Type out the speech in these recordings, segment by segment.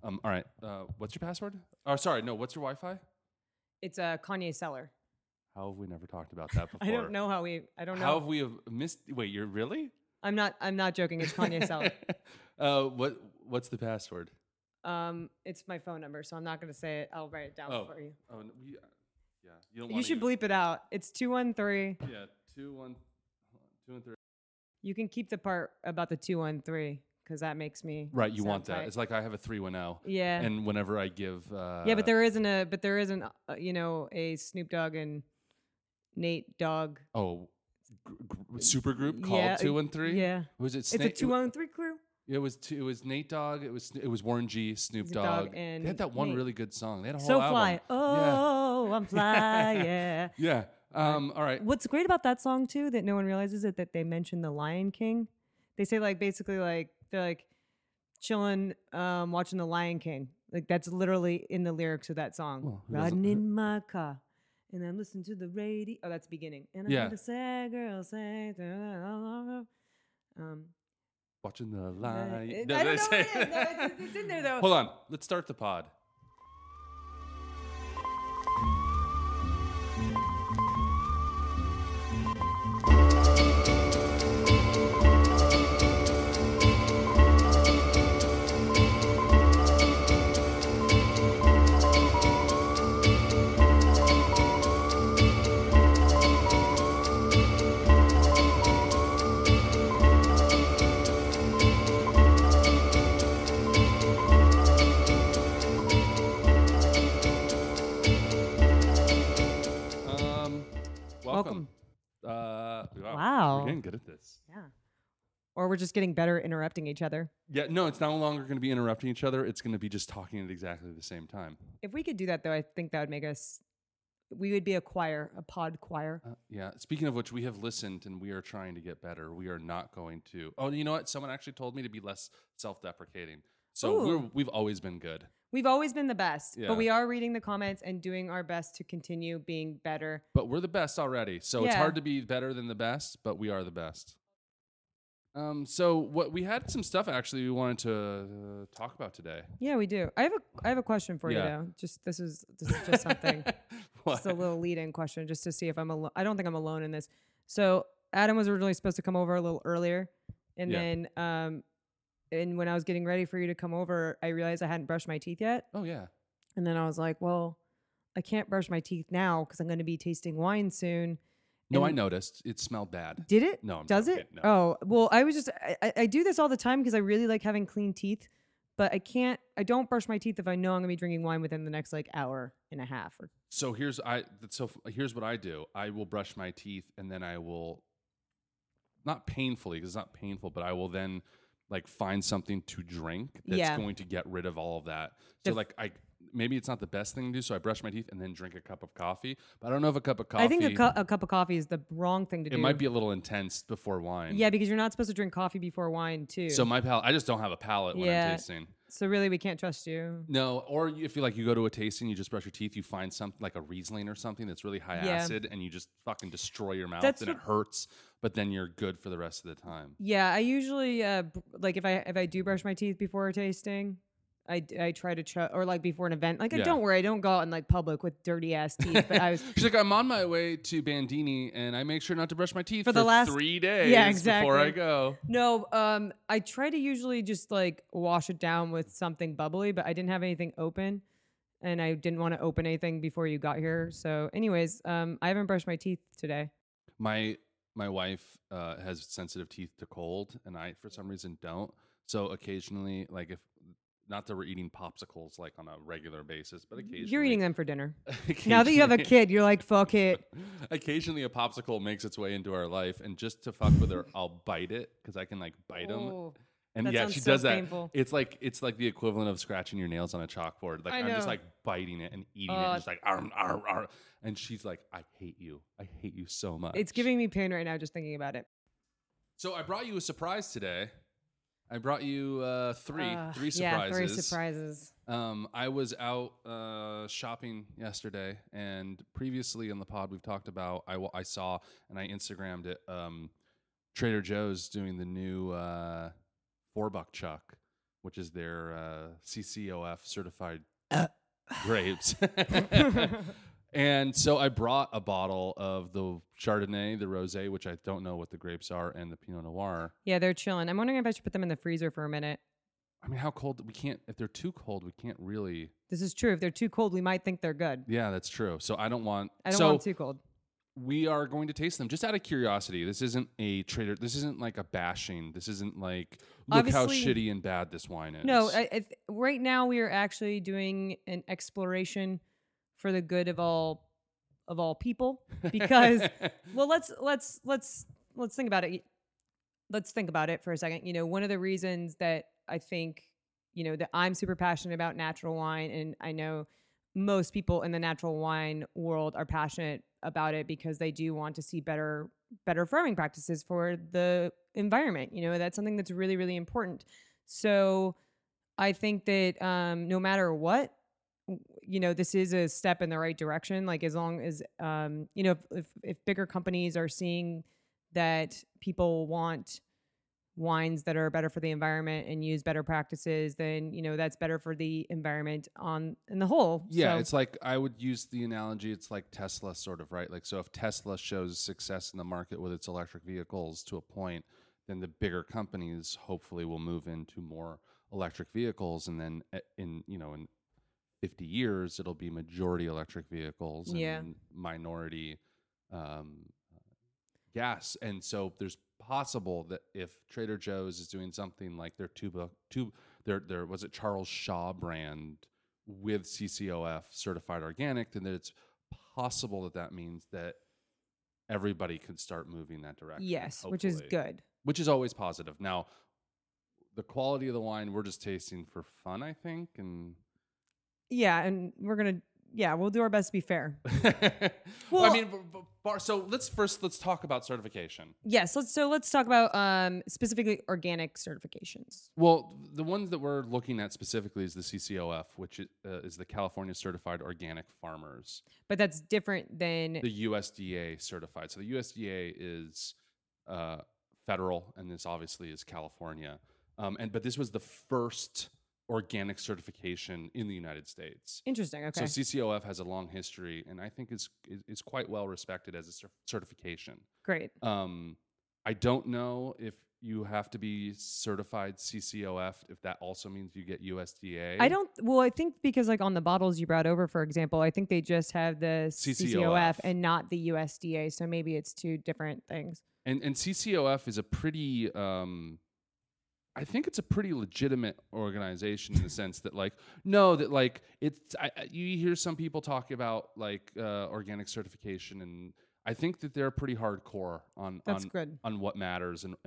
All right. What's your password? Oh, sorry. No. What's your Wi-Fi? It's a Kanye Cellar. How have we never talked about that before? I don't know how we. I don't know. How have we have missed? Wait, you're really? I'm not joking. It's Kanye Cellar. What's the password? It's my phone number, so I'm not going to say it. I'll write it down for you. Oh, yeah. You don't. You should bleep it out. It's 213. Yeah, 213. You can keep the part about the 213 because that makes me Right, you want sound that. tight. It's like I have a 310. Yeah. And whenever I give Yeah, but there isn't a Snoop Dogg and Nate Dogg. super group called 213. Yeah. Was it? It's a 213 crew. It was Nate Dogg. It was Warren G, Snoop Snoop Dogg. Dogg and they had that one Nate. really good song. They had a whole So album. fly. Oh, I'm fly. Yeah. Yeah. All right. What's great about that song too that no one realizes it that they mention the Lion King. They say basically they're like chilling, watching the Lion King. Like that's literally in the lyrics of that song. Well, Riding in my car, and I'm listening to the radio. Oh, that's the beginning. And I heard a sad girl say, watching the lion. I don't know what it is. No, it's in there though. Hold on. Let's start the pod. Welcome. Wow. We're getting good at this. Yeah. Or we're just getting better at interrupting each other. Yeah, no, it's no longer going to be interrupting each other. It's going to be just talking at exactly the same time. If we could do that, though, I think that would make us. We would be a choir, a pod choir. Yeah. Speaking of which, we have listened and we are trying to get better. We are not going to. Oh, you know what? Someone actually told me to be less self-deprecating. So we've always been good. We've always been the best, Yeah. but we are reading the comments and doing our best to continue being better. But we're the best already. So it's Yeah. hard to be better than the best, but we are the best. So what we had some stuff actually we wanted to talk about today. Yeah, we do. I have a question for you Yeah. though. This is just something. What? Just a little lead-in question, just to see if I'm alone. I don't think I'm alone in this. So Adam was originally supposed to come over a little earlier, and then and when I was getting ready for you to come over, I realized I hadn't brushed my teeth yet. Oh yeah. And then I was like, well, I can't brush my teeth now because I'm going to be tasting wine soon. No, And I noticed. It smelled bad. Did it? No, I'm Does joking. it? No. Oh, well, I was just, I do this all the time because I really like having clean teeth, but I don't brush my teeth if I know I'm going to be drinking wine within the next hour and a half. So here's what I do. I will brush my teeth and then I will, not painfully because it's not painful, but I will then find something to drink that's going to get rid of all of that. So maybe it's not the best thing to do. So I brush my teeth and then drink a cup of coffee. But I don't know if a cup of coffee. I think a cup of coffee is the wrong thing to do. It might be a little intense before wine. Yeah, because you're not supposed to drink coffee before wine too. So my palate, I just don't have a palate when I'm tasting. So really, we can't trust you. No, or if you go to a tasting, you just brush your teeth, you find something like a Riesling or something that's really high acid, and you just fucking destroy your mouth, and it hurts, but then you're good for the rest of the time. Yeah, I usually if I do brush my teeth before a tasting, I try to or before an event. Don't worry, I don't go out in public with dirty ass teeth. But I was. She's like, I'm on my way to Bandini, and I make sure not to brush my teeth for the last 3 days before I go. No, I try to usually just wash it down with something bubbly, but I didn't have anything open, and I didn't want to open anything before you got here. So, anyways, I haven't brushed my teeth today. My wife has sensitive teeth to cold, and I for some reason don't. So occasionally, if not that we're eating popsicles on a regular basis, but occasionally you're eating them for dinner. Now that you have a kid, you're like, fuck it. Occasionally, a popsicle makes its way into our life, and just to fuck with her, I'll bite it because I can bite them. And that she sounds does so that. painful. It's like the equivalent of scratching your nails on a chalkboard. I'm just biting it and eating it, and just arr, arr, arr. And she's like, I hate you. I hate you so much. It's giving me pain right now just thinking about it. So I brought you a surprise today. I brought you three surprises. Yeah, 3 surprises. I was out shopping yesterday, and previously in the pod we've talked about. I saw and I Instagrammed it. Trader Joe's doing the new $4 chuck, which is their CCOF certified grapes. And so I brought a bottle of the Chardonnay, the Rosé, which I don't know what the grapes are, and the Pinot Noir. Yeah, they're chilling. I'm wondering if I should put them in the freezer for a minute. I mean, how cold? We can't. If they're too cold, we can't really. This is true. If they're too cold, we might think they're good. Yeah, that's true. So I don't want. I don't want them too cold. We are going to taste them just out of curiosity. This isn't a trader. This isn't like a bashing. This isn't like, look how shitty and bad this wine is. No, right now we are actually doing an exploration for the good of all people, because well, let's think about it. Let's think about it for a second. You know, one of the reasons that I think, you know, that I'm super passionate about natural wine, and I know most people in the natural wine world are passionate about it because they do want to see better farming practices for the environment. You know, that's something that's really, really important. So I think that no matter what, you know, this is a step in the right direction. Like, as long as, you know, if bigger companies are seeing that people want wines that are better for the environment and use better practices, then, you know, that's better for the environment in the whole. Yeah, so, it's like, I would use the analogy, it's like Tesla sort of, right? Like, so if Tesla shows success in the market with its electric vehicles to a point, then the bigger companies hopefully will move into more electric vehicles, and then in 50 years it'll be majority electric vehicles and minority gas. And so there's possible that if Trader Joe's is doing something like their their was it Charles Shaw brand with CCOF certified organic, then it's possible that means that everybody could start moving that direction. Yes, hopefully. which is good. Which is always positive. Now, the quality of the wine, we're just tasting for fun, I think, and yeah, and we'll do our best to be fair. Well, I mean, so let's talk about certification. Yes, let's talk about specifically organic certifications. Well, the ones that we're looking at specifically is the CCOF, which is the California Certified Organic Farmers. But that's different than the USDA certified. So the USDA is federal, and this obviously is California. But this was the first organic certification in the United States. Interesting. Okay. So CCOF has a long history, and I think is quite well respected as a certification. Great. I don't know if you have to be certified CCOF, if that also means you get USDA. I think because like on the bottles you brought over, for example, I think they just have the CCOF and not the USDA. So maybe it's two different things. And CCOF is a pretty I think it's a pretty legitimate organization in the sense that you hear some people talk about like organic certification, and I think that they're pretty hardcore on what matters and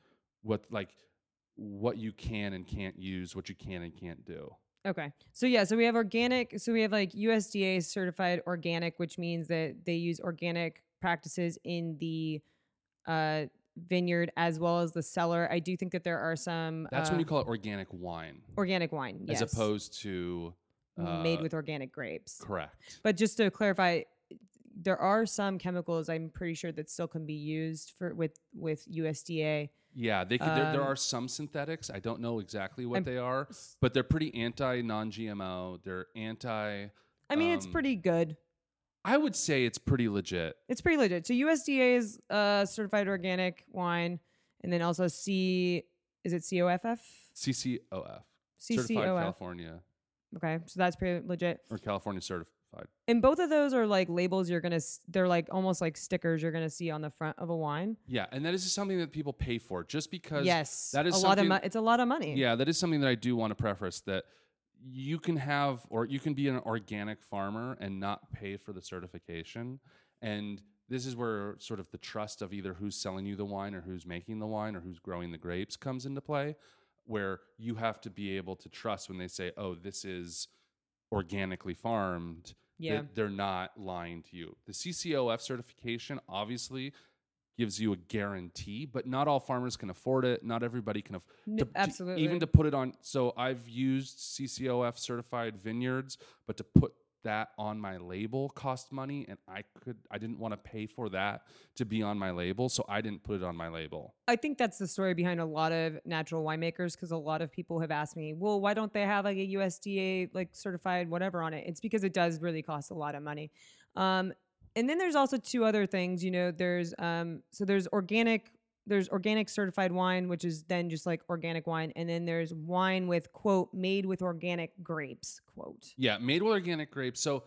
what you can and can't use, what you can and can't do. Okay. So yeah, so we have organic, so we have like USDA certified organic, which means that they use organic practices in the vineyard as well as the cellar. I do think that there are some that's when you call it organic wine, yes, as opposed to made with organic grapes. Correct. But just to clarify, there are some chemicals I'm pretty sure that still can be used with USDA. Yeah, they could, there are some synthetics. I don't know exactly what they are, but they're pretty anti-non-GMO. They're anti. I mean, it's pretty good. I would say it's pretty legit. It's pretty legit. So USDA is certified organic wine, and then also is it COFF? CCOF. Certified California. Okay, so that's pretty legit. Or California certified. And both of those are like labels they're like almost like stickers you're gonna see on the front of a wine. Yeah, and that is something that people pay for just because. Yes, that is it's a lot of money. Yeah, that is something that I do want to preface that. You can be an organic farmer and not pay for the certification. And this is where sort of the trust of either who's selling you the wine or who's making the wine or who's growing the grapes comes into play, where you have to be able to trust when they say, oh, this is organically farmed, that they're not lying to you. The CCOF certification obviously gives you a guarantee, but not all farmers can afford it. Not everybody can absolutely. Even to put it on. So I've used CCOF certified vineyards, but to put that on my label cost money, and I didn't want to pay for that to be on my label, so I didn't put it on my label. I think that's the story behind a lot of natural winemakers, because a lot of people have asked me, well, why don't they have like a USDA like certified whatever on it? It's because it does really cost a lot of money. And then there's also two other things, there's organic certified wine, which is then just like organic wine. And then there's wine with, quote, made with organic grapes, quote. Yeah, made with organic grapes. So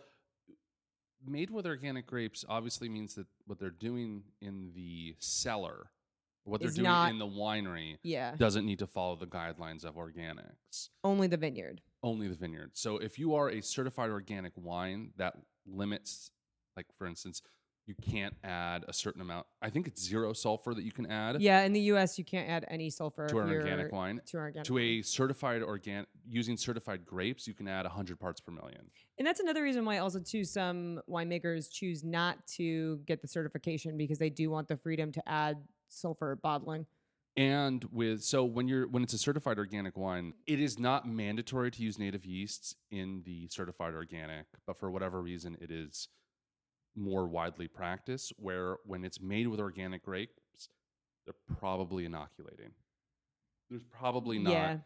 made with organic grapes obviously means that what they're doing in the cellar, what they're doing in the winery, doesn't need to follow the guidelines of organics. Only the vineyard. Only the vineyard. So if you are a certified organic wine, that limits, like for instance, you can't add a certain amount. I think it's 0 sulfur that you can add. Yeah, in the U.S., you can't add any sulfur to an organic wine. To a certified using certified grapes, you can add 100 parts per million. And that's another reason why also too some winemakers choose not to get the certification, because they do want the freedom to add sulfur bottling. And when it's a certified organic wine, it is not mandatory to use native yeasts in the certified organic, but for whatever reason, it is more widely practiced, where when it's made with organic grapes, they're probably inoculating. There's probably not,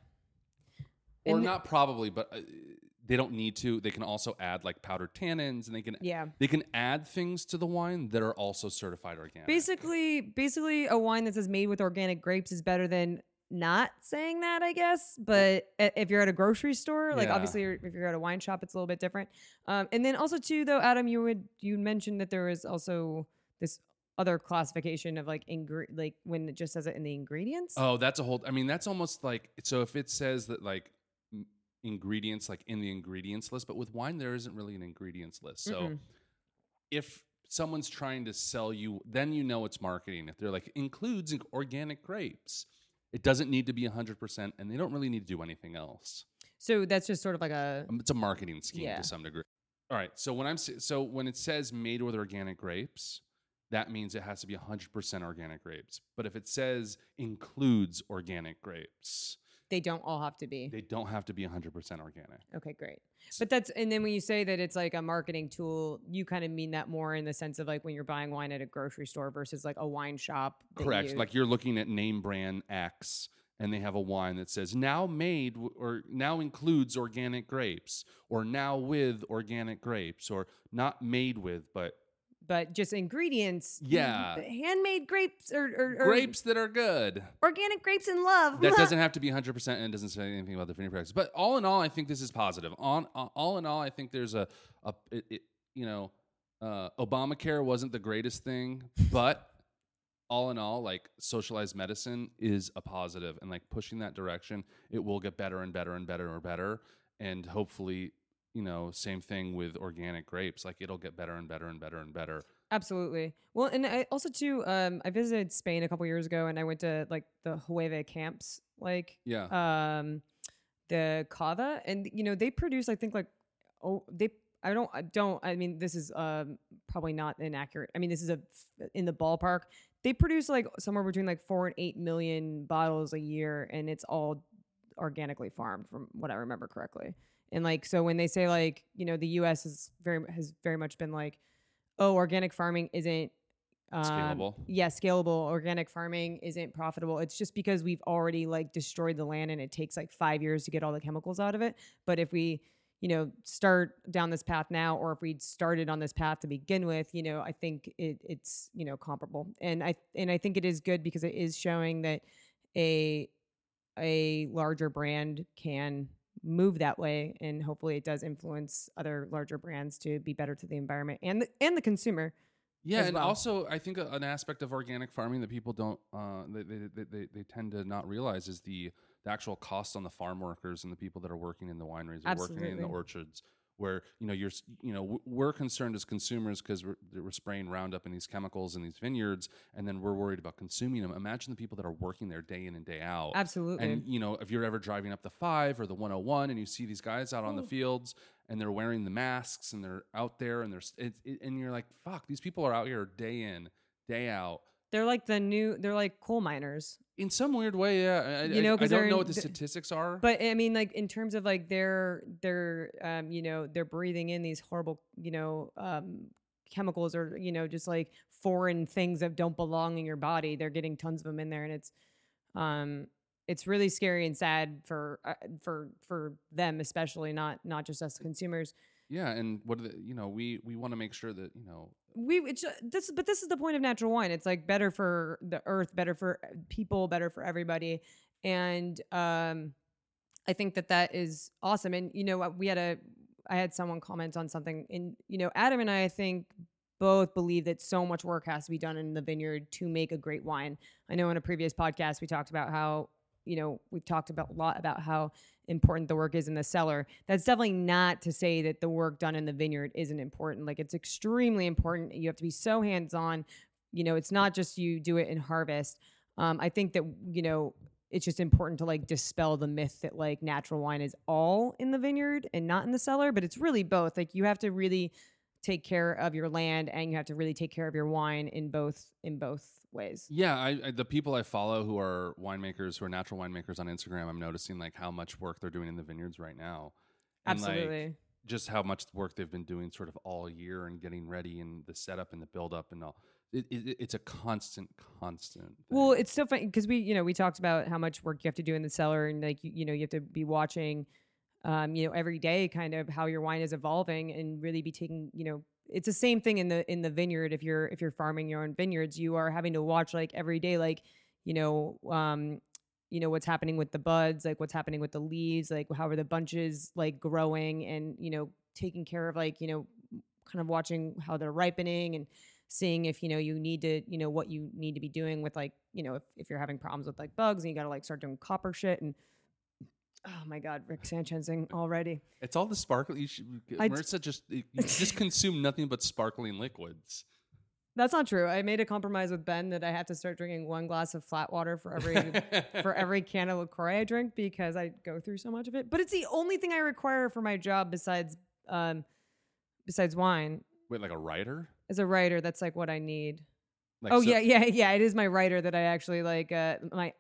or not probably, but they don't need to. They can also add like powdered tannins, and they can add things to the wine that are also certified organic. Basically, a wine that says made with organic grapes is better than not saying that, I guess. But if you're at a grocery store, like obviously if you're at a wine shop, it's a little bit different. And then also too, though, Adam, you mentioned that there is also this other classification of like when it just says it in the ingredients. Oh, that's that's almost like, so if it says that like ingredients, like in the ingredients list, but with wine there isn't really an ingredients list. So if someone's trying to sell you, then it's marketing. If they're like includes organic grapes, it doesn't need to be 100%, and they don't really need to do anything else. So that's just sort of like it's a marketing scheme to some degree. All right. So when it says made with organic grapes, that means it has to be 100% organic grapes. But if it says includes organic grapes, they don't all have to be. They don't have to be 100% organic. Okay, great. But and then when you say that it's like a marketing tool, you kind of mean that more in the sense of like when you're buying wine at a grocery store versus like a wine shop. Correct. Like you're looking at name brand X, and they have a wine that says now made or now includes organic grapes, or now with organic grapes, or not made with, but just ingredients. Yeah. Handmade grapes or grapes that are good. Organic grapes in love. That doesn't have to be 100%, and it doesn't say anything about the vineyard practice. But all in all, I think this is positive. All in all, I think there's Obamacare wasn't the greatest thing, but all in all, like socialized medicine is a positive, and like pushing that direction, it will get better and better and better and better. And hopefully, same thing with organic grapes. Like it'll get better and better and better and better. Absolutely. Well, and I also too, I visited Spain a couple years ago, and I went to like the Jueve camps, like the Cava, and they produce, I think I mean, this is probably not inaccurate. I mean, this is in the ballpark. They produce like somewhere between like 4 and 8 million bottles a year, and it's all organically farmed, from what I remember correctly. And like, so when they say like, the U.S. has very much been like, oh, organic farming isn't scalable. Yeah, scalable. Organic farming isn't profitable. It's just because we've already like destroyed the land, and it takes like 5 years to get all the chemicals out of it. But if we, start down this path now, or if we'd started on this path to begin with, I think it's comparable. And I think it is good, because it is showing that a larger brand can move that way, and hopefully it does influence other larger brands to be better to the environment and the consumer. Yeah, and also I think an aspect of organic farming that people don't they tend to not realize is the actual cost on the farm workers and the people that are working in the wineries or working in the orchards. Where we're concerned as consumers because we're spraying Roundup and these chemicals in these vineyards, and then we're worried about consuming them. Imagine the people that are working there day in and day out. Absolutely. And if you're ever driving up the 5 or the 101 and you see these guys out on the fields and they're wearing the masks and they're out there and and you're like, fuck, these people are out here day in, day out, They're like they're like coal miners. In some weird way, yeah. You know, I because don't know what the statistics are. But I mean, like in terms of like they're you know, they're breathing in these horrible, you know, chemicals or, you know, just like foreign things that don't belong in your body. They're getting tons of them in there, and it's really scary and sad for them, especially, not just us consumers. Yeah, and what are you know, we want to make sure that, you know, this is the point of natural wine. It's like better for the earth, better for people, better for everybody, and I think that is awesome. And you know, I had someone comment on something, and you know, Adam and I think both believe that so much work has to be done in the vineyard to make a great wine. I know in a previous podcast we talked about how, you know, we've talked about a lot about how important the work is in the cellar. That's definitely not to say that the work done in the vineyard isn't important. Like, it's extremely important. You have to be so hands-on. You know, it's not just you do it in harvest. I think that, you know, it's just important to like dispel the myth that like natural wine is all in the vineyard and not in the cellar, but it's really both. Like, you have to really take care of your land and you have to really take care of your wine in both ways. Yeah, the people I follow who are winemakers, who are natural winemakers on Instagram, I'm noticing like how much work they're doing in the vineyards right now. And Absolutely. Like, just how much work they've been doing sort of all year and getting ready and the setup and the build up and all. It's a constant thing. Well, it's so funny because we talked about how much work you have to do in the cellar, and like, you know, you have to be watching, you know, every day kind of how your wine is evolving and really be taking, you know, it's the same thing in the vineyard. If you're farming your own vineyards, you are having to watch like every day, like, you know, what's happening with the buds, like what's happening with the leaves, like how are the bunches like growing, and, you know, taking care of like, you know, kind of watching how they're ripening and seeing if, you know, you need to, you know, what you need to be doing with like, you know, if you're having problems with like bugs and you got to like start doing copper shit. And oh my God, Rick Sanchezing already. It's all the sparkling. Marissa you just consume nothing but sparkling liquids. That's not true. I made a compromise with Ben that I have to start drinking 1 glass of flat water for every can of LaCroix I drink, because I go through so much of it. But it's the only thing I require for my job besides wine. Wait, like a writer? As a writer, that's like what I need. Like, yeah. It is my writer that I actually like, my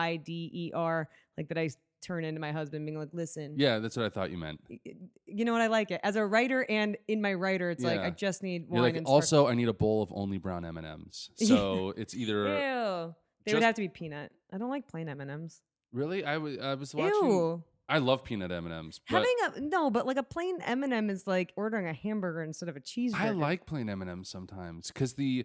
RIDER, like that I turn into my husband, being like, listen. Yeah, that's what I thought you meant. You know what? I like it as a writer, and in my writer, it's like I just need wine. You're like, also, I need a bowl of only brown M&Ms. So it's either. Ew. They would have to be peanut. I don't like plain M&Ms. Really? I was watching. Ew. I love peanut M&Ms. But like a plain M&M is like ordering a hamburger instead of a cheeseburger. I like plain M&Ms sometimes because I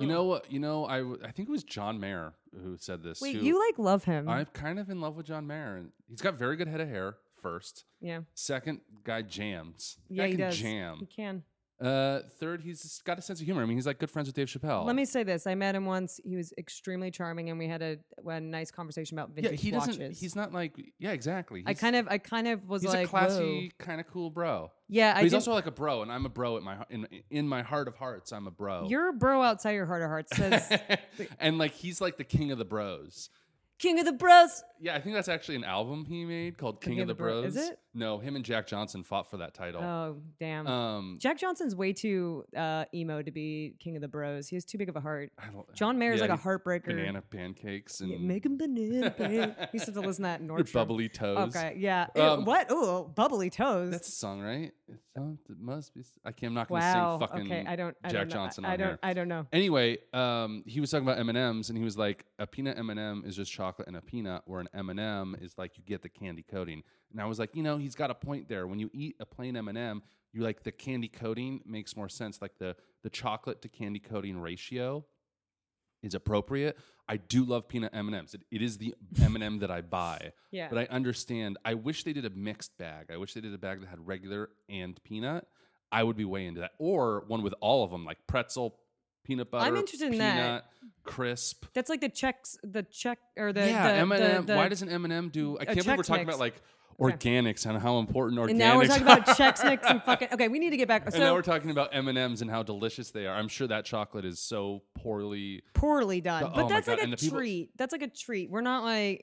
think it was John Mayer who said this. Wait, you like love him? I'm kind of in love with John Mayer, and he's got very good head of hair. First, yeah. Second, guy jams. Yeah, he does. Jam. He can. Third, he's got a sense of humor. I mean, he's like good friends with Dave Chappelle. Let me say this: I met him once. He was extremely charming, and we had a nice conversation about vintage watches. He's not like. Yeah, exactly. I kind of was he's like, a classy, kind of cool bro. Yeah, but he's also like a bro, and I'm a bro in my heart of hearts. I'm a bro. You're a bro outside your heart of hearts. Says, and like he's like the king of the bros. King of the Bros. Yeah, I think that's actually an album he made called King of the Bros. Is it? No, him and Jack Johnson fought for that title. Oh, damn. Jack Johnson's way too emo to be King of the Bros. He has too big of a heart. John Mayer's like a heartbreaker. Banana pancakes. And making banana pancakes. He used to listen to that in Nordstrom. Bubbly Toes. Okay, yeah. What? Oh, Bubbly Toes. That's a song, right? It must be. I'm not going to sing fucking Jack Johnson on here. I don't know. Anyway, he was talking about M&Ms, and he was like, a peanut M&M is just chocolate and a peanut, where an M&M is like you get the candy coating. And I was like, he's got a point there. When you eat a plain M&M, you like the candy coating makes more sense. Like the chocolate to candy coating ratio is appropriate. I do love peanut M&Ms. It is the M&M that I buy. Yeah. But I understand. I wish they did a mixed bag. I wish they did a bag that had regular and peanut. I would be way into that. Or one with all of them, like pretzel, peanut butter. I'm interested in peanut, that. Crisp. That's like the check or the M&M. Why doesn't M&M do? I can't believe we're talking about like organics and how important organics. And now we're talking about Chex Mix and fucking. Okay, we need to get back. And now we're talking about M&Ms and how delicious they are. I'm sure that chocolate is so poorly done. But that's like a treat. That's like a treat. We're not like,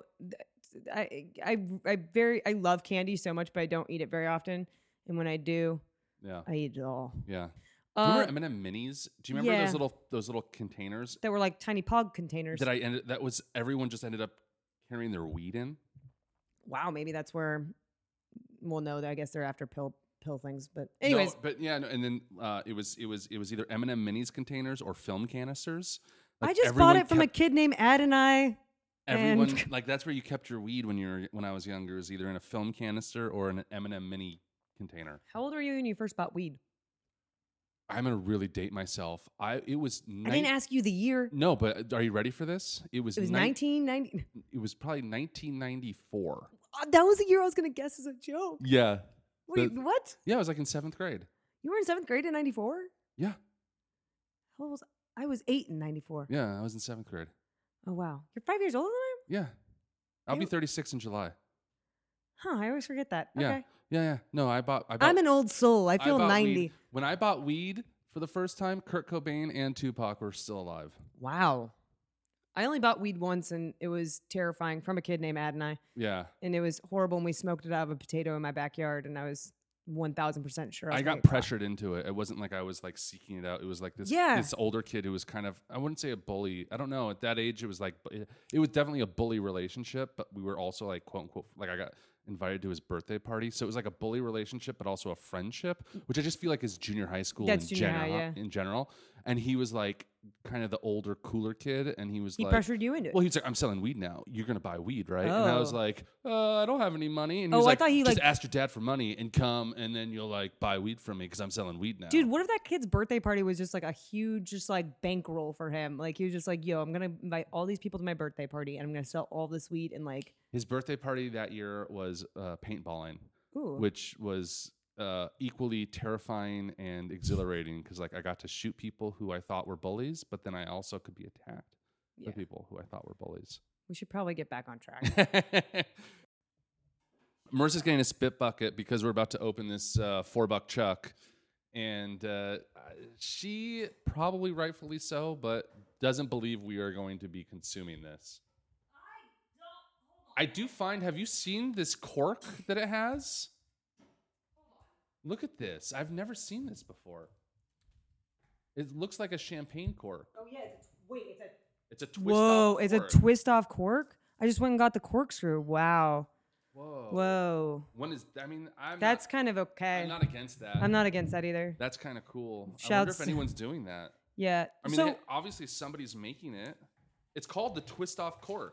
I love candy so much, but I don't eat it very often. And when I do, I eat it all. Yeah. Do you remember M&M minis? Do you remember yeah. those little containers That were like tiny pog containers. everyone just ended up carrying their weed in? Wow, maybe that's where. Well, no, I guess they're after pill things. But anyways, no, but yeah, no, and then it was either M&M minis containers or film canisters. Like I just bought it from a kid named Adonai. Everyone like that's where you kept your weed when I was younger. Is either in a film canister or in an M&M mini container. How old were you when you first bought weed? I'm gonna really date myself. I didn't ask you the year. No, but are you ready for this? It was 1990. It was probably 1994. That was the year I was gonna guess as a joke. Yeah. Wait, what? Yeah, I was like in 7th grade. You were in 7th grade in 94? Yeah. How old was I? Was 8 in 94. Yeah, I was in 7th grade. Oh wow, you're 5 years older than I am. Yeah, I'll be 36 in July. Huh? I always forget that. Yeah. Okay. Yeah. No, I bought. I'm an old soul. I feel 90. Weed. When I bought weed for the first time, Kurt Cobain and Tupac were still alive. Wow. I only bought weed once, and it was terrifying from a kid named Adonai. Yeah. And it was horrible, and we smoked it out of a potato in my backyard, and I was 1,000% sure I got pressured into it. It wasn't like I was like seeking it out. It was like this older kid who was kind of, I wouldn't say a bully. I don't know. At that age, it was like, it was definitely a bully relationship, but we were also like, quote unquote, like I got invited to his birthday party. So it was like a bully relationship, but also a friendship, which I just feel like is junior high school in general. And he was like kind of the older, cooler kid. And he pressured you into it. Well, he was like, I'm selling weed now. You're going to buy weed, right? And I was like, I don't have any money. And he was like, just ask your dad for money and come, and then you'll like buy weed from me because I'm selling weed now. Dude, what if that kid's birthday party was just like a huge, just like bankroll for him? Like he was just like, yo, I'm going to invite all these people to my birthday party and I'm going to sell all this weed and like. His birthday party that year was paintballing, Ooh. which was equally terrifying and exhilarating because like I got to shoot people who I thought were bullies, but then I also could be attacked by people who I thought were bullies. We should probably get back on track. Marissa's getting a spit bucket because we're about to open this $4 chuck, and she probably rightfully so, but doesn't believe we are going to be consuming this. I do find, have you seen this cork that it has? Look at this. I've never seen this before. It looks like a champagne cork. Oh, yeah. It's a twist Whoa, off cork. It's a twist off cork? I just went and got the corkscrew. Wow. Whoa. That's kind of okay. I'm not against that. I'm not against that either. That's kind of cool. I wonder if anyone's doing that. Yeah. I mean, obviously somebody's making it. It's called the twist off cork.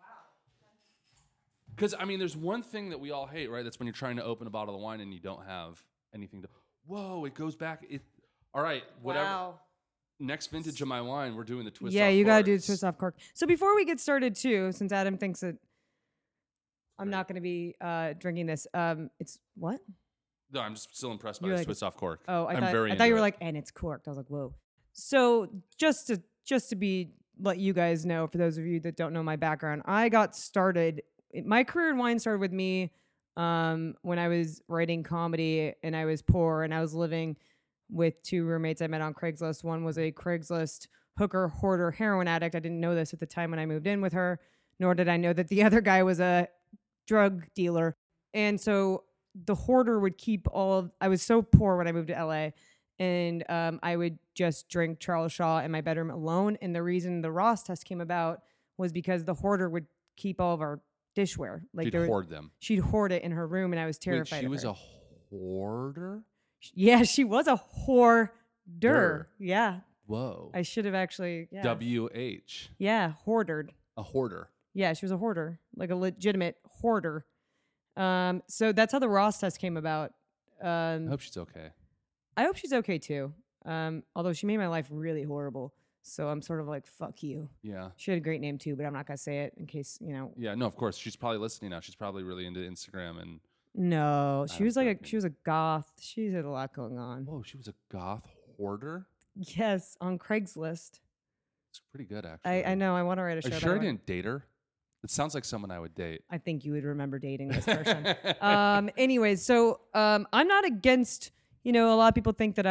Because, I mean, there's one thing that we all hate, right? That's when you're trying to open a bottle of wine and you don't have anything to... Whoa, it goes back. All right, whatever. Wow. Next vintage of my wine, we're doing the twist off cork. Yeah, you got to do the twist off cork. So before we get started, too, since Adam thinks that I'm not going to be drinking this, it's what? No, I'm just still impressed by this twist off cork. Oh, I thought you were like, and it's corked. I was like, whoa. So just to let you guys know, for those of you that don't know my background, I got started... My career in wine started with me when I was writing comedy and I was poor and I was living with 2 roommates I met on Craigslist. One was a Craigslist hooker, hoarder, heroin addict. I didn't know this at the time when I moved in with her, nor did I know that the other guy was a drug dealer. And so the hoarder would keep I was so poor when I moved to LA, and I would just drink Charles Shaw in my bedroom alone. And the reason the Ross test came about was because the hoarder would keep all of our dishware. Like she'd hoard them. She'd hoard it in her room, and I was terrified. Wait, she was a hoarder? Yeah, she was a hoarder. Yeah. Whoa. I should have actually. Yeah. WH. Yeah, hoardered. A hoarder. Yeah, she was a hoarder, like a legitimate hoarder. So that's how the Ross test came about. I hope she's okay. I hope she's okay too. Although she made my life really horrible. So I'm sort of like, fuck you. Yeah. She had a great name too, but I'm not going to say it in case, you know. Yeah, no, of course. She's probably listening now. She's probably really into Instagram and. No, she was she was a goth. She had a lot going on. Whoa, she was a goth hoarder? Yes, on Craigslist. It's pretty good, actually. I know. I want to write a show. Are you sure I didn't date her? It sounds like someone I would date. I think you would remember dating this person. Anyways, so I'm not against, a lot of people think that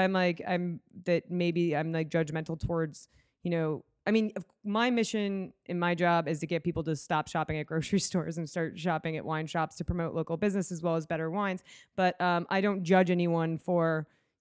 maybe I'm like judgmental towards, my mission in my job is to get people to stop shopping at grocery stores and start shopping at wine shops to promote local business as well as better wines. But I don't judge anyone for,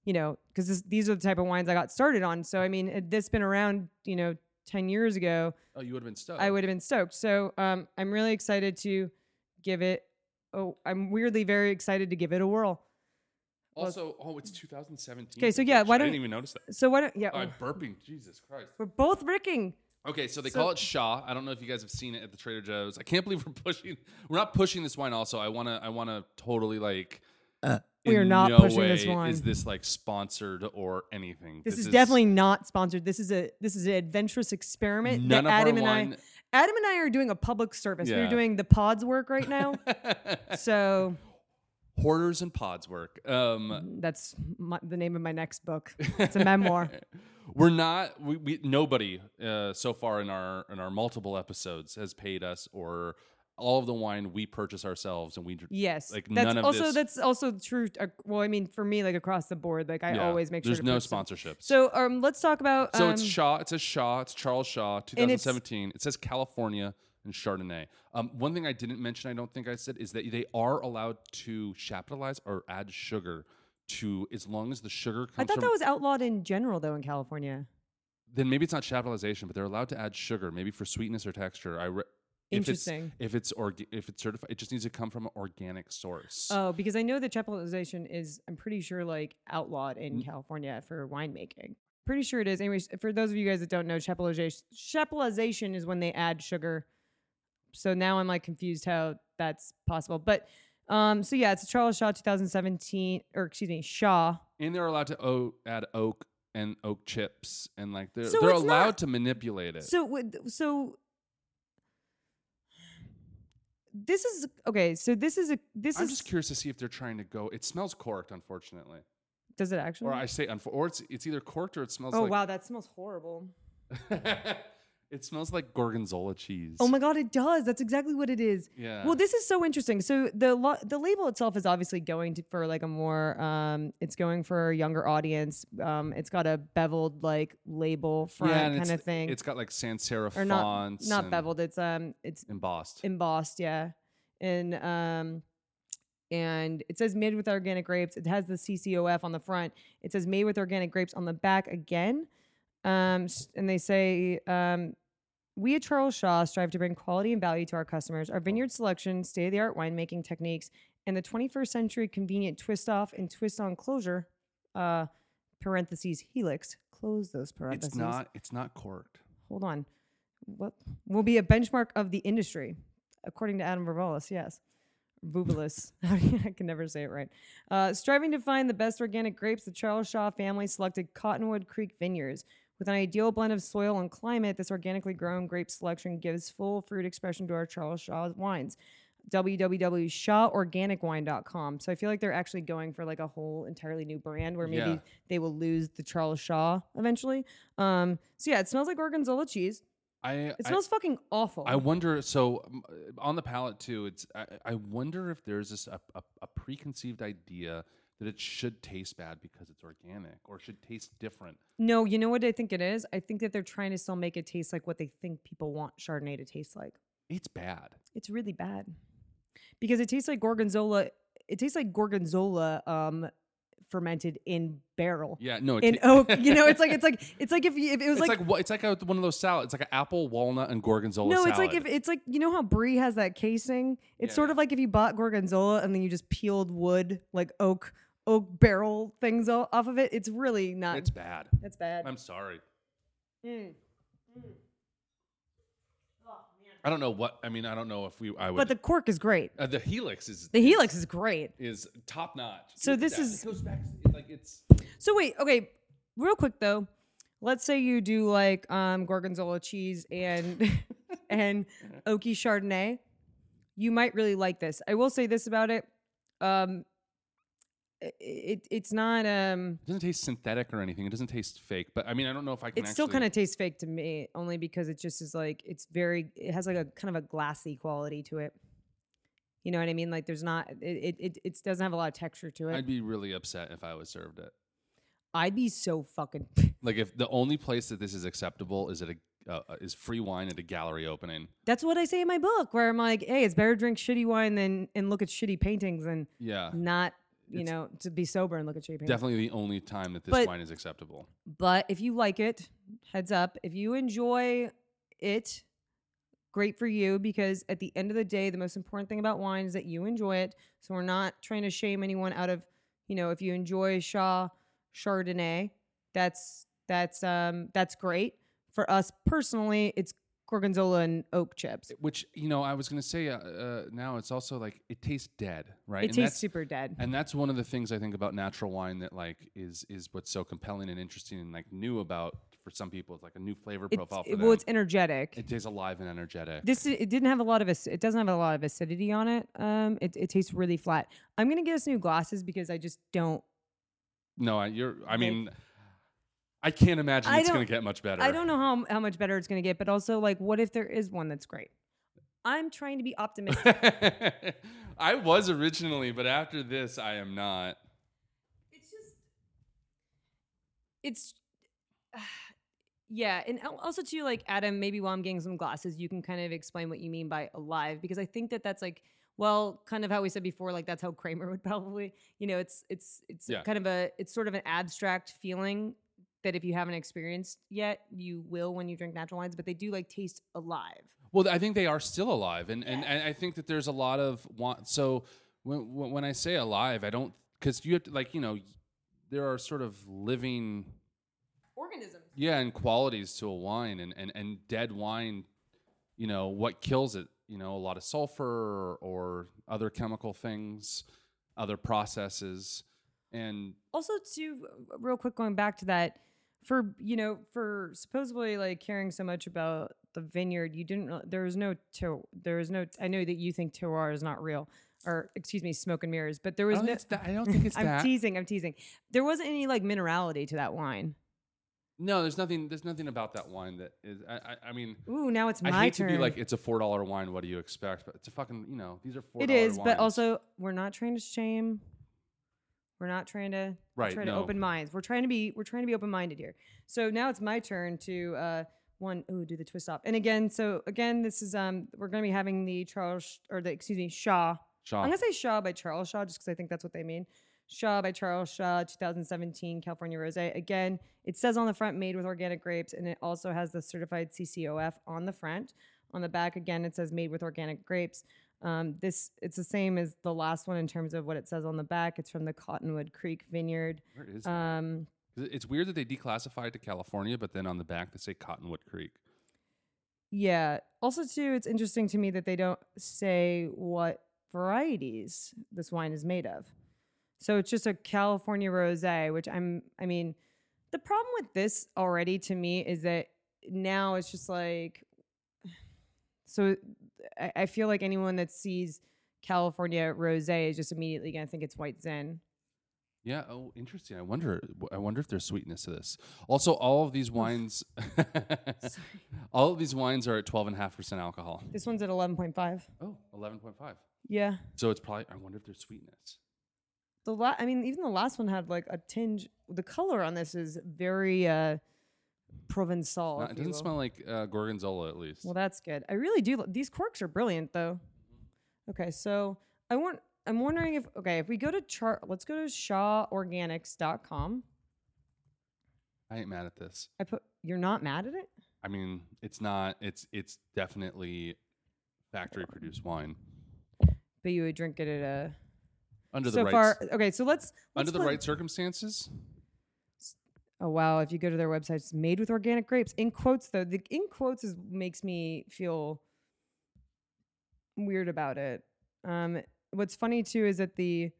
you know, because these are the type of wines I got started on. So I mean, had this been around, you know, 10 years ago, Oh, you would have been stoked. I would have been stoked. So I'm really excited to give it. Oh, I'm weirdly very excited to give it a whirl. Also, it's 2017. Okay, so yeah, why I don't didn't even notice that. So why don't I'm burping. Jesus Christ. We're both ricking. Okay, so they call it Shaw. I don't know if you guys have seen it at the Trader Joe's. I can't believe we're not pushing this wine. Also, I wanna totally like. We are not pushing this wine. Is this like sponsored or anything? This is definitely not sponsored. This is an adventurous experiment that Adam and I are doing a public service. Yeah. We're doing the pods work right now. So Hoarders and Pods work. That's the name of my next book. It's a memoir. We're not. Nobody so far in our multiple episodes has paid us, or all of the wine we purchase ourselves, and we like none of this. That's also true. Well, I mean, for me, like across the board, like I always make sure there's no sponsorships. So let's talk about. So it's Shaw. It says Shaw. It's Charles Shaw, 2017. It says California and Chardonnay. One thing I didn't mention, I don't think I said, is that they are allowed to chaptalize or add sugar to, as long as the sugar comes. I thought that was outlawed in general, though, in California. Then maybe it's not chaptalization, but they're allowed to add sugar, maybe for sweetness or texture. Interesting. If it's certified, it just needs to come from an organic source. Oh, because I know that chaptalization is, I'm pretty sure, like outlawed in California for winemaking. Pretty sure it is. Anyways, for those of you guys that don't know, chaptalization is when they add sugar. So now I'm like confused how that's possible. But so yeah, it's a Charles Shaw 2017, or excuse me, Shaw. And they're allowed to add oak and oak chips, and like they're allowed to manipulate it. So this is okay. So this is. I'm just curious to see if they're trying to go. It smells corked, unfortunately. Does it actually? Or I say, or it's either corked or it smells. Oh wow, that smells horrible. It smells like gorgonzola cheese. Oh my god, it does. That's exactly what it is. Yeah. Well, this is so interesting. So the label itself is obviously going for like a more it's going for a younger audience. It's got a beveled like label front kind of thing. It's got like sans serif or fonts. Not beveled. It's embossed. Embossed, yeah. And it says made with organic grapes. It has the CCOF on the front. It says made with organic grapes on the back again. And they say, we at Charles Shaw strive to bring quality and value to our customers. Our vineyard selection, state-of-the-art winemaking techniques, and the 21st century convenient twist-off and twist-on closure, parentheses, helix, close those parentheses. It's not corked. Hold on. What will be a benchmark of the industry, according to Adam Vervalis, yes. Vubalis. I can never say it right. Striving to find the best organic grapes, the Charles Shaw family selected Cottonwood Creek Vineyards. With an ideal blend of soil and climate, this organically grown grape selection gives full fruit expression to our Charles Shaw wines. www.shaworganicwine.com. So I feel like they're actually going for like a whole entirely new brand where maybe they will lose the Charles Shaw eventually. So yeah, it smells like gorgonzola cheese. It smells fucking awful. I wonder. So on the palate too, I wonder if there's a preconceived idea that it should taste bad because it's organic, or should taste different. No, you know what I think it is? I think that they're trying to still make it taste like what they think people want Chardonnay to taste like. It's bad. It's really bad because it tastes like gorgonzola. It tastes like gorgonzola fermented in barrel. Yeah, no, in oak. You know, it's like if it was it's like one of those salads. It's like an apple, walnut, and gorgonzola. No, salad. it's like you know how brie has that casing. It's sort of like if you bought gorgonzola and then you just peeled wood, like oak barrel things off of it. It's really not. It's bad. It's bad. I'm sorry. I don't know what. I mean, I don't know if I would. But the cork is great. The helix is. The helix is great. Is top notch. So this is. It goes back. Like it's. So wait, okay, real quick though. Let's say you do like gorgonzola cheese and and oaky Chardonnay. You might really like this. I will say this about it. It's not It doesn't taste synthetic or anything. It doesn't taste fake. But I mean, I don't know if I can. It still kind of tastes fake to me, only because it just is like it has like a kind of a glassy quality to it. You know what I mean? Like there's not it doesn't have a lot of texture to it. I'd be really upset if I was served it. I'd be so fucking like if the only place that this is acceptable is is free wine at a gallery opening. That's what I say in my book, where I'm like, hey, it's better to drink shitty wine than and look at shitty paintings and not to be sober and look at champagne. Definitely the only time that this wine is acceptable. But if you like it, heads up, if you enjoy it, great for you, because at the end of the day, the most important thing about wine is that you enjoy it. So we're not trying to shame anyone out of, if you enjoy Shaw Chardonnay, that's great. For us personally, it's Gorgonzola and oak chips. Which, I was going to say now it's also like it tastes dead, right? It tastes super dead. And that's one of the things I think about natural wine that like is what's so compelling and interesting and like new about for some people. It's like a new flavor profile for them. Well, it's energetic. It tastes alive and energetic. It doesn't have a lot of acidity on it. It tastes really flat. I'm going to get us new glasses because I just don't. No, I can't imagine it's going to get much better. I don't know how much better it's going to get, but also, like, what if there is one that's great? I'm trying to be optimistic. I was originally, but after this, I am not. Yeah, and also, too, like, Adam, maybe while I'm getting some glasses, you can kind of explain what you mean by alive, because I think that's, like, well, kind of how we said before, like, that's how Kramer would probably, it's kind of it's sort of an abstract feeling that if you haven't experienced yet, you will when you drink natural wines, but they do like taste alive. Well, I think they are still alive, and I think that there's a lot of so when I say alive, I don't, because you have to there are sort of living organisms. Yeah, and qualities to a wine, and dead wine, what kills it? A lot of sulfur or other chemical things, other processes, and also too, real quick, going back to that. For supposedly like caring so much about the vineyard, there is no, I know that you think terroir is not real, or excuse me, smoke and mirrors, but there was I don't think it's that. I'm teasing. There wasn't any like minerality to that wine. No, there's nothing about that wine that is, I mean. Ooh, now it's my turn. I hate to be like, it's a $4 wine, what do you expect? But it's a fucking, these are $4 wines. It is, but also, we're not trying to shame. We're not trying to to open minds. We're trying to be open-minded here. So now it's my turn to do the twist off. And again, this is we're going to be having the Shaw. I'm going to say Shaw by Charles Shaw just because I think that's what they mean. Shaw by Charles Shaw, 2017 California Rosé. Again, it says on the front made with organic grapes, and it also has the certified CCOF on the front. On the back, again, it says made with organic grapes. It's the same as the last one in terms of what it says on the back. It's from the Cottonwood Creek Vineyard. Where is that? It's weird that they declassified to California, but then on the back they say Cottonwood Creek. Yeah. Also, too, it's interesting to me that they don't say what varieties this wine is made of. So it's just a California Rosé, which the problem with this already to me is that now it's just like, so I feel like anyone that sees California Rosé is just immediately going to think it's White Zin. Yeah. Oh, interesting. I wonder if there's sweetness to this. Also, all of these wines, are at 12.5% alcohol. This one's at 11.5. Oh, 11.5. Yeah. So it's probably, I wonder if there's sweetness. Even the last one had like a tinge. The color on this is very Provençal. It doesn't smell like Gorgonzola, at least. Well, that's good. I really do. These corks are brilliant, though. Okay, so I'm wondering if we go to let's go to shaworganics.com. I ain't mad at this. You're not mad at it? I mean, it's not. It's definitely factory produced wine. But you would drink it at a under the right circumstances. Oh wow! If you go to their website, it's made with organic grapes. In quotes, though, the in quotes makes me feel weird about it. What's funny too is that it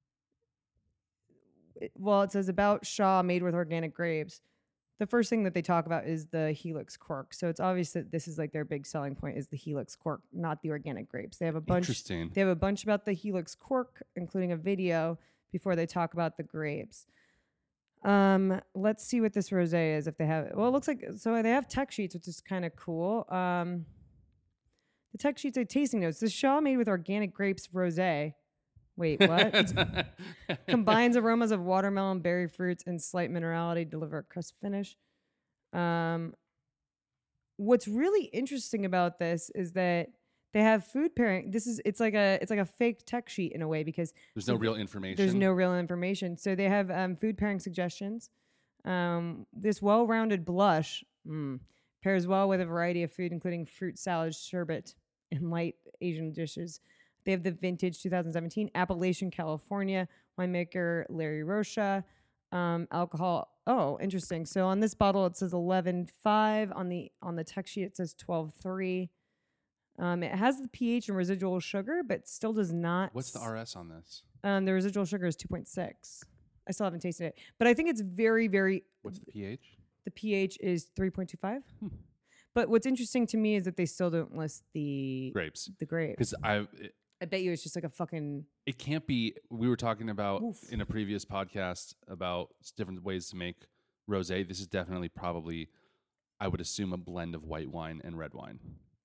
says about Shaw made with organic grapes. The first thing that they talk about is the Helix cork. So it's obvious that this is like their big selling point is the Helix cork, not the organic grapes. They have a bunch. Interesting. They have a bunch about the Helix cork, including a video before they talk about the grapes. Let's see what this rosé is if they have it. Well, it looks like they have tech sheets, which is kind of cool. The tech sheets say tasting notes. This Shaw made with organic grapes rosé. Wait, what? Combines aromas of watermelon, berry fruits, and slight minerality, deliver a crisp finish. What's really interesting about this is that They have food pairing. It's like a fake tech sheet in a way because There's no real information. there's no real information. So they have food pairing suggestions. This well-rounded blush pairs well with a variety of food, including fruit salad, sherbet, and light Asian dishes. They have the vintage 2017 Appalachian, California winemaker Larry Rocha. Alcohol. Oh, interesting. So on this bottle it says 11.5. On the tech sheet it says 12.3. It has the pH and residual sugar, but still does not. What's the RS on this? The residual sugar is 2.6. I still haven't tasted it, but I think it's very, very. What's the pH? The pH is 3.25. But what's interesting to me is that they still don't list the grapes. The grapes. Because I bet you it's just like a fucking. It can't be. We were talking about in a previous podcast about different ways to make rosé. This is definitely probably, I would assume, a blend of white wine and red wine.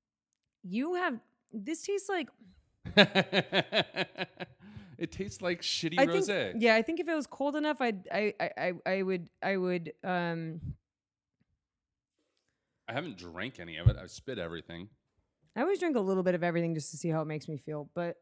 This tastes like. It tastes like shitty rosé. Yeah, I think if it was cold enough, I would. I haven't drank any of it. I've spit everything. I always drink a little bit of everything just to see how it makes me feel. But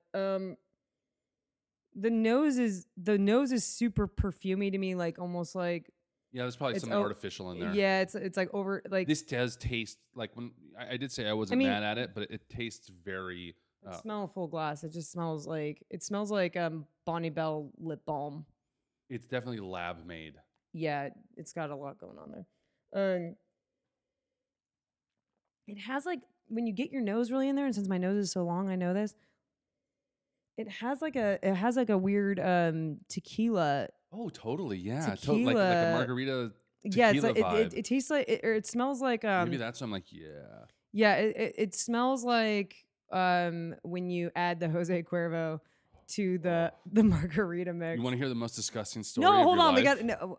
the nose is super perfumey to me, like almost like. Yeah, there's probably something artificial in there. Yeah, it's like over like. This does taste like when I did say I wasn't mad at it, but it tastes very. Smell a full glass. It just smells like Bonnie Bell lip balm. It's definitely lab made. Yeah, it's got a lot going on there. It has like when you get your nose really in there, and since my nose is so long, I know this. It has like a weird tequila. Oh, totally. Yeah, tequila. Like a margarita. Yeah, it's like vibe. it tastes like it smells like maybe that's what I'm like. Yeah. Yeah, it smells like when you add the Jose Cuervo to the margarita mix. You want to hear the most disgusting story? No, hold on. Life? We got no.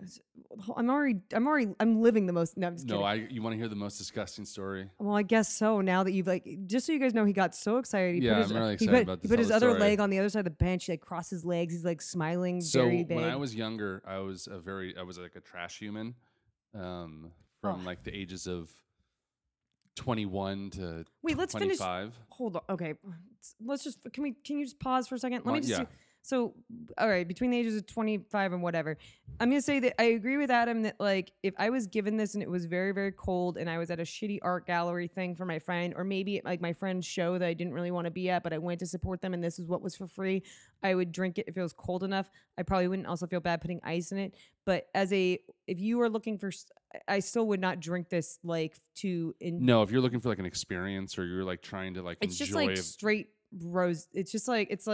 I'm living the most. No, I'm just kidding. No, you want to hear the most disgusting story? Well, I guess so. Now that you've just so you guys know, he got so excited. I'm really excited about this. He put his other leg on the other side of the bench. He like crossed his legs. He's like smiling very big. When I was younger, I was like a trash human, from like the ages of 21 to let's 25. finish. Hold on. Okay. Let's just can you just pause for a second? Let me just yeah. So, all right, between the ages of 25 and whatever, I'm going to say that I agree with Adam that, like, if I was given this and it was very, very cold and I was at a shitty art gallery thing for my friend, or maybe like my friend's show that I didn't really want to be at, but I went to support them and this is what was for free, I would drink it if it was cold enough. I probably wouldn't also feel bad putting ice in it. But if you are looking for, I still would not drink this, like, No, if you're looking for, like, an experience or you're, like, trying to, like, it's enjoy. Just like straight rose. It's just like, it's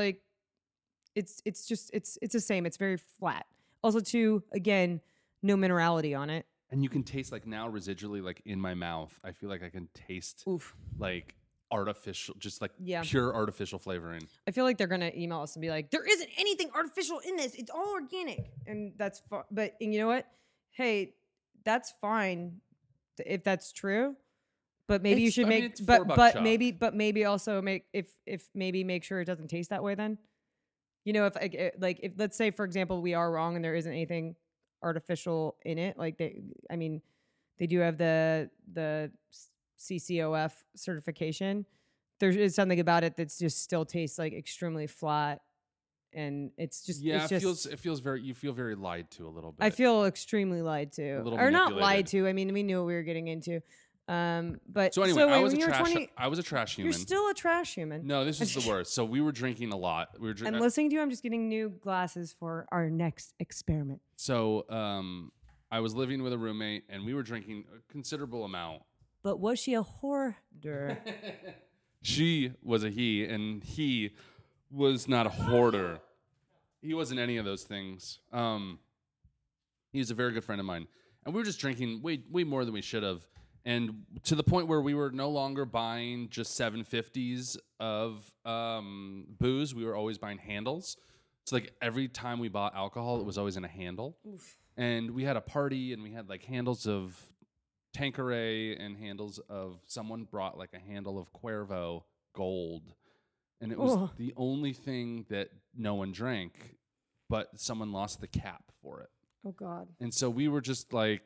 the same. It's very flat. Also, too, again, no minerality on it. And you can taste, like, now residually, like, in my mouth, I feel like I can taste like artificial, just like pure artificial flavoring. I feel like they're gonna email us and be like, there isn't anything artificial in this. It's all organic. And that's but you know what? Hey, that's fine if that's true. But maybe you should make maybe also make make sure it doesn't taste that way then. You know, if let's say, for example, we are wrong and there isn't anything artificial in it, like they do have the CCOF certification. There is something about it that's just still tastes like extremely flat, and it's just it feels very, you feel very lied to a little bit. I feel extremely lied to, or not lied to. I mean, we knew what we were getting into. But so anyway, I was a trash human. You're still a trash human. No, this is the worst. So we were drinking a lot. And listening to you, I'm just getting new glasses for our next experiment. So I was living with a roommate, and we were drinking a considerable amount. But was she a hoarder? She was a he, and he was not a hoarder. He wasn't any of those things. He was a very good friend of mine, and we were just drinking way more than we should have. And to the point where we were no longer buying just 750s of booze. We were always buying handles. So, like, every time we bought alcohol, it was always in a handle. Oof. And we had a party, and we had, like, handles of Tanqueray and handles of... Someone brought, like, a handle of Cuervo Gold. And it was the only thing that no one drank, but someone lost the cap for it. Oh, God. And so we were just, like...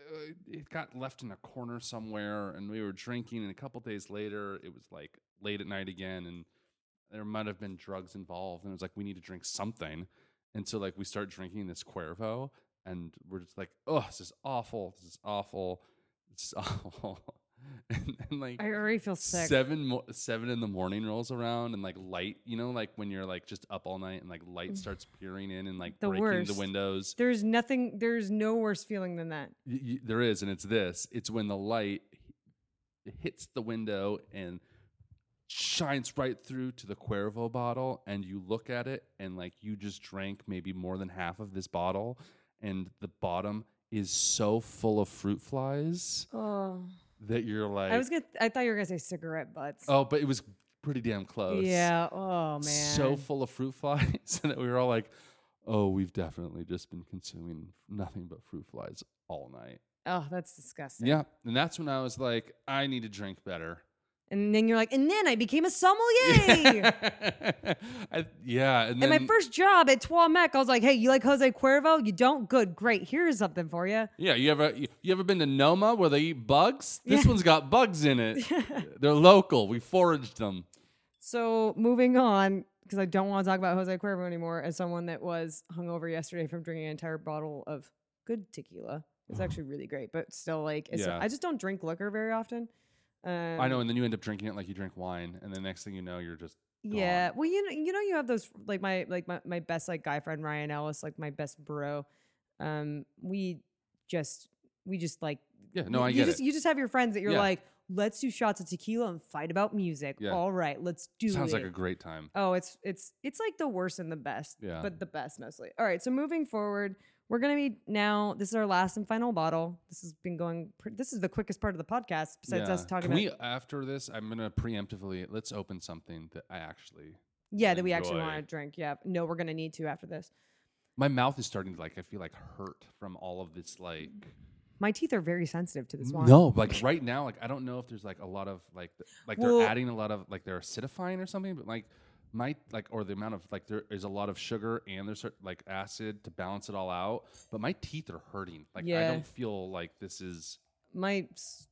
it got left in a corner somewhere, and we were drinking. And a couple days later, it was like late at night again, and there might have been drugs involved. And it was like, we need to drink something. And so like we start drinking this Cuervo, and we're just like, oh, this is awful. This is awful. This is awful. and like I already feel sick. 7 in the morning rolls around, and like light, like when you're like just up all night and like light starts peering in and like The breaking worst. the windows. There's no worse feeling than that. There is, and it's when the light hits the window and shines right through to the Cuervo bottle, and you look at it, and like you just drank maybe more than half of this bottle, and the bottom is so full of fruit flies that you're like, I thought you were gonna say cigarette butts. oh, but it was pretty damn close. Yeah. Oh man. So full of fruit flies that we were all like, oh, we've definitely just been consuming nothing but fruit flies all night. Oh, that's disgusting. Yeah, and that's when I was like, I need to drink better. And then you're like, and then I became a sommelier. And then my first job at Trois Mec, I was like, hey, you like Jose Cuervo? You don't? Good, great. Here's something for you. Yeah, you ever been to Noma where they eat bugs? This one's got bugs in it. They're local. We foraged them. So moving on, because I don't want to talk about Jose Cuervo anymore, as someone that was hungover yesterday from drinking an entire bottle of good tequila. It's actually really great, but still, like, I just don't drink liquor very often. I know, and then you end up drinking it like you drink wine, and the next thing you know, you're just gone. Yeah. Well, you have those like my best like guy friend Ryan Ellis, like my best bro. We just like I get it. You just have your friends that you're like, let's do shots of tequila and fight about music. Yeah. All right, let's do it. Sounds like a great time. Oh, it's like the worst and the best. Yeah. But the best mostly. All right. So moving forward, we're gonna be now. This is our last and final bottle. This has been going. This is the quickest part of the podcast besides us talking about. Can we after this? I'm gonna preemptively let's open something that I actually. That we actually want to drink. Yeah. No, we're gonna need to after this. My mouth is starting to I feel like hurt from all of this like. My teeth are very sensitive to this wine. No, like right now, like I don't know if there's like a lot of they're adding a lot of like they're acidifying or something, but like or the amount of like there is a lot of sugar and there's like acid to balance it all out. But my teeth are hurting. Like I don't feel like this is my.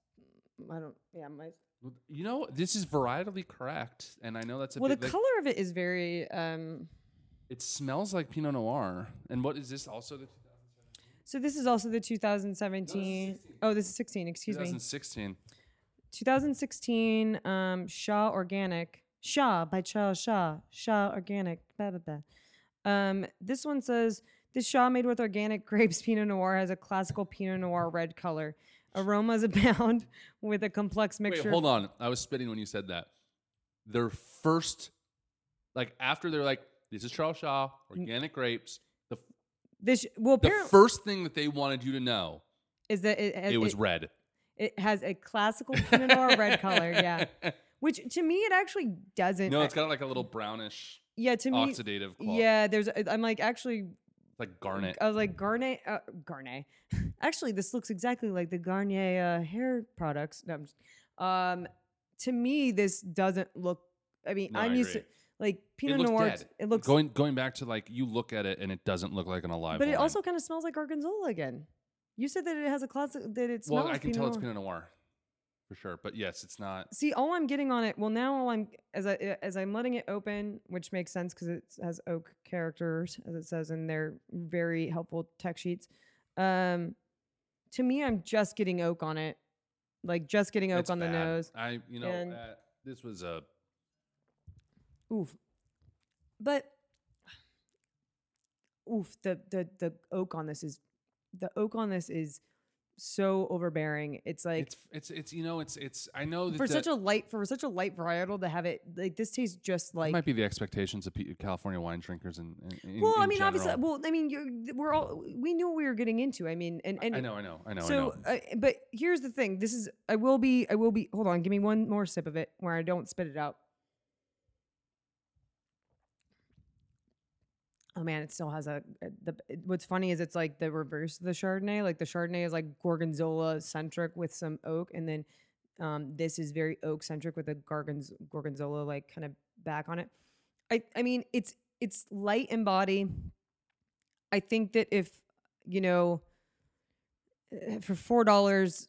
This is varietally correct, and I know that's the color of it is very. It smells like Pinot Noir. And what is this also? So this is also the 2017. Oh, this is 16. Excuse me. 2016. 2016. Shaw Organic. Shaw by Charles Shaw. Shaw Organic. Blah, blah, blah. This one says this Shaw made with organic grapes Pinot Noir has a classical Pinot Noir red color. Aromas abound with a complex mixture. Wait, hold on. I was spitting when you said that. Their first, after they're like, this is Charles Shaw, organic grapes. The first thing that they wanted you to know is that it was red. It has a classical Pinot Noir red color, yeah. Which to me it actually doesn't. No, it's got like a little brownish. Yeah, to me, oxidative quality. Yeah, I'm like actually. Like Garnet. I was like Garnet. Actually, this looks exactly like the Garnier hair products. No, to me, this doesn't look. I mean, no, I'm used to. Like Pinot Noir, dead. It looks going back to like you look at it and it doesn't look like an alive. But wine. it also kind of smells like Gorgonzola again. You said that it has a classic that it smells. Well, I can Pinot tell Noir. it's Pinot Noir for sure. But yes, it's not. See, all I'm getting on it. Well, now all I'm as I'm letting it open, which makes sense because it has oak characters, as it says in their very helpful tech sheets. To me, I'm just getting oak on it, like just getting oak on the nose. This was a. Oof. But the oak on this is so overbearing. It's like it's I know that for such a light varietal to have it like this tastes just like. It might be the expectations of California wine drinkers and. I mean, obviously, we knew what we were getting into. I mean, and I know. So, but here's the thing. I will be. Hold on, give me one more sip of it where I don't spit it out. Oh man, it still has what's funny is it's like the reverse of the Chardonnay. Like the Chardonnay is like Gorgonzola centric with some oak, and then this is very oak centric with a Gorgonzola like kind of back on it. I mean it's light in body. I think that if for $4.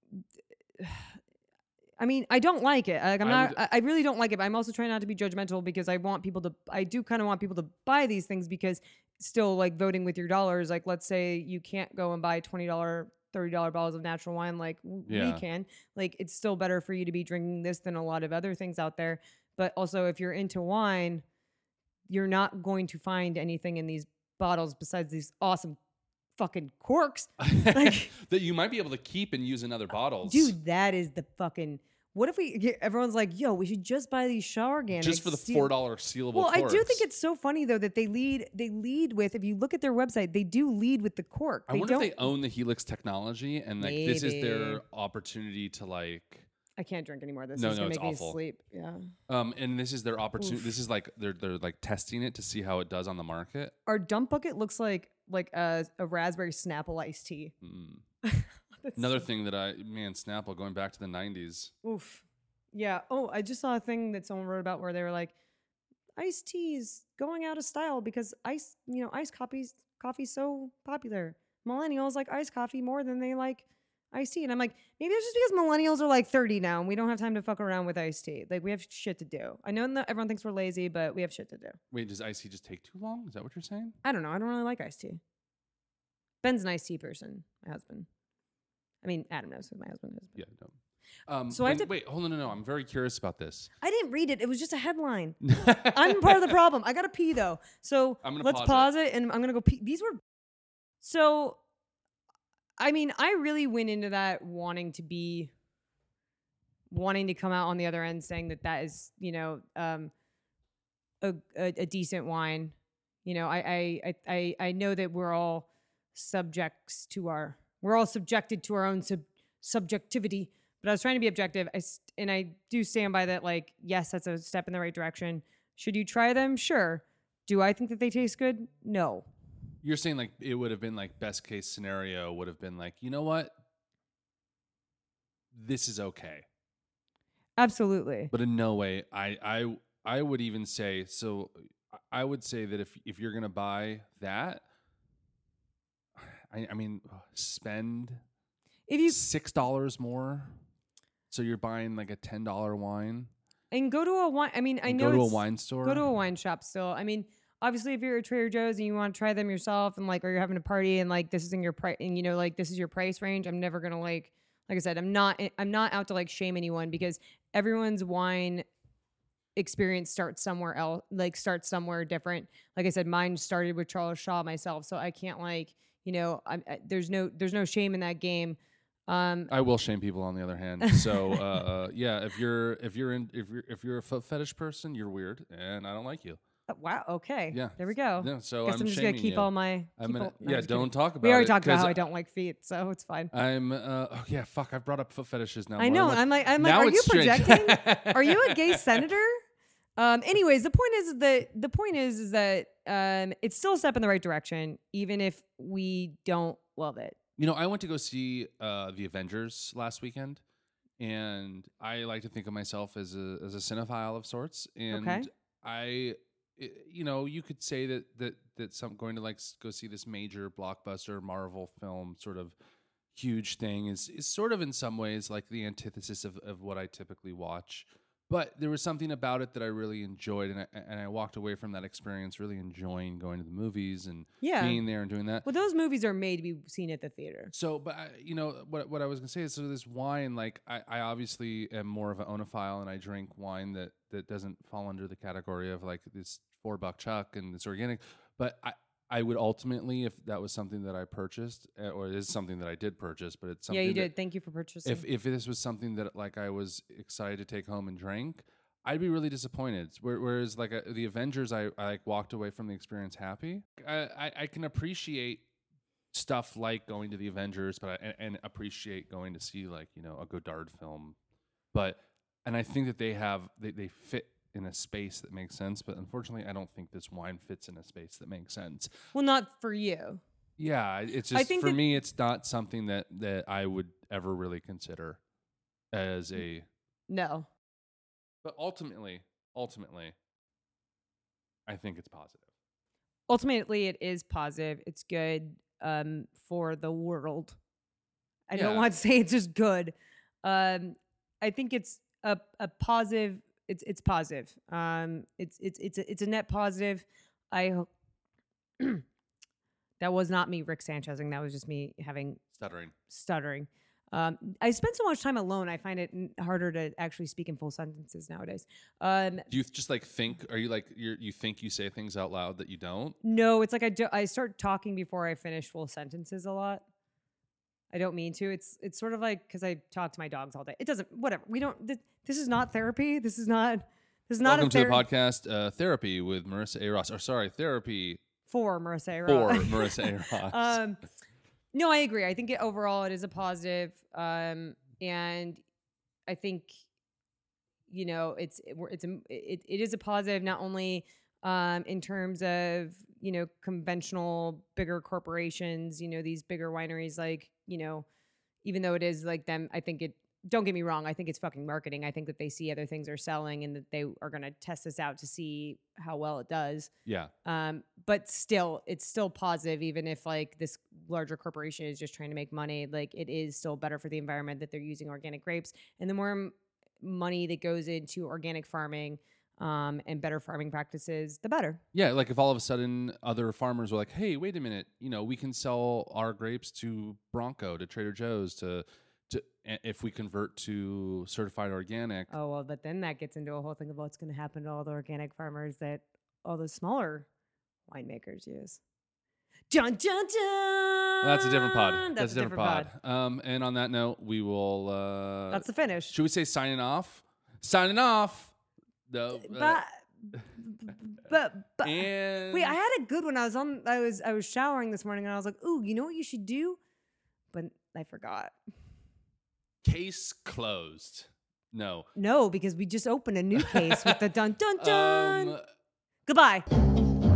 I mean, I don't like it. Like, I really don't like it. But I'm also trying not to be judgmental because I do kind of want people to buy these things because still, like, voting with your dollars. Like, let's say you can't go and buy $20, $30 bottles of natural wine. Like we can. Like, it's still better for you to be drinking this than a lot of other things out there. But also, if you're into wine, you're not going to find anything in these bottles besides these awesome fucking corks like, that you might be able to keep and use in other bottles. Dude, that is the fucking... What if everyone's like, yo, we should just buy these Shaw Organics. Just for the $4 sealable Well, corks. I do think it's so funny, though, that they lead with, if you look at their website, they do lead with the cork. I wonder if they own the Helix technology and like this is their opportunity to like... I can't drink anymore. This is going to make me sleep. Yeah. And this is their opportunity. Oof. This is like, they're like testing it to see how it does on the market. Our dump bucket looks like a raspberry Snapple iced tea. Another thing that Snapple, going back to the 90s. Oof. Yeah. Oh, I just saw a thing that someone wrote about where they were like, iced teas going out of style because iced coffee's so popular. Millennials like iced coffee more than they like iced tea. And I'm like, maybe it's just because millennials are like 30 now and we don't have time to fuck around with iced tea. Like, we have shit to do. I know that everyone thinks we're lazy, but we have shit to do. Wait, does iced tea just take too long? Is that what you're saying? I don't know. I don't really like iced tea. Ben's an iced tea person, my husband. I mean, Adam knows who my husband is. Yeah, no. So wait, hold on, no. I'm very curious about this. I didn't read it. It was just a headline. I'm part of the problem. I gotta pee though. So let's pause it, and I'm gonna go pee. These were so. I mean, I really went into that wanting to come out on the other end, saying that is, a decent wine. You know, I know that we're all subjected to our own subjectivity, but I was trying to be objective. And I do stand by that. Like, yes, that's a step in the right direction. Should you try them? Sure. Do I think that they taste good? No. You're saying like it would have been like best case scenario would have been like, you know what? This is okay. Absolutely. But in no way, I would even say, so I would say that if you're going to buy that, I mean, spend $6 more. So you're buying like a $10 wine. And go to a wine. I mean, I know go to a wine store. Go to a wine shop still. I mean, obviously, if you're at Trader Joe's and you want to try them yourself, and like, or you're having a party and like this is in your price, and you know, like this is your price range. I'm never gonna like I said, I'm not out to like shame anyone because everyone's wine experience starts somewhere else, like starts somewhere different. Like I said, mine started with Charles Shaw myself, so I can't like, you know, there's no shame in that game. I will shame people on the other hand. So yeah, if you're a foot fetish person, you're weird, and I don't like you. Wow. Okay. Yeah. There we go. Yeah. So I'm just gonna keep all my. Don't talk about it. We already talked about how I don't like feet, so it's fine. Fuck. I've brought up foot fetishes now. I know. I'm like. Are you projecting? Are you a gay senator? Anyways, the point is that it's still a step in the right direction, even if we don't love it. You know, I went to go see the Avengers last weekend, and I like to think of myself as a cinephile of sorts, and you could say that some going to like go see this major blockbuster Marvel film sort of huge thing is sort of in some ways like the antithesis of what I typically watch. But there was something about it that I really enjoyed, and I walked away from that experience really enjoying going to the movies and being there and doing that. Well, those movies are made to be seen at the theater. So, but what I was gonna say is, so this wine, like I obviously am more of an oenophile, and I drink wine that doesn't fall under the category of like this $4 chuck and it's organic. But I would ultimately, if that was something that I purchased, or it is something that I did purchase, but it's something. Yeah, you did. Thank you for purchasing. If this was something that like I was excited to take home and drink, I'd be really disappointed. Whereas like the Avengers, I like walked away from the experience happy. I can appreciate stuff like going to the Avengers, but and appreciate going to see like a Godard film, and I think that they fit in a space that makes sense, but unfortunately I don't think this wine fits in a space that makes sense. Well, not for you. Yeah, it's just for me it's not something that I would ever really consider as a no. But ultimately I think it's positive. Ultimately it is positive. It's good for the world. I don't want to say it's just good. I think it's a positive. It's positive. It's a net positive. I hope that was not me Rick Sanchezing. That was just me having stuttering. I spend so much time alone. I find it harder to actually speak in full sentences nowadays. Do you just like think? Are you like you think you say things out loud that you don't? No, it's like I start talking before I finish full sentences a lot. I don't mean to. It's sort of like because I talk to my dogs all day. It doesn't. Whatever. We don't. This is not therapy. This is not. Welcome to the podcast, Therapy with Marissa A. Ross. Or sorry, Therapy for Marissa A. Ross. For Marissa A. Ross. No, I agree. I think overall it is a positive, and I think it is a positive not only in terms of conventional bigger corporations, these bigger wineries, like even though it is like them, I think it. Don't get me wrong. I think it's fucking marketing. I think that they see other things are selling and that they are going to test this out to see how well it does. Yeah. But still, it's still positive, even if like this larger corporation is just trying to make money. Like it is still better for the environment that they're using organic grapes, and the more money that goes into organic farming and better farming practices, the better. Yeah. Like if all of a sudden other farmers were like, "Hey, wait a minute, we can sell our grapes to Bronco, to Trader Joe's, to if we convert to certified organic." Oh, well, but then that gets into a whole thing of what's going to happen to all the organic farmers that all the smaller winemakers use. Dun, dun, dun! Well, that's a different pod. That's a different pod. And on that note, we will... that's the finish. Should we say signing off? Signing off! No. But and wait, I had a good one. I was showering this morning and I was like, ooh, you know what you should do? But I forgot. Case closed. No, because we just opened a new case with the dun dun dun. Goodbye.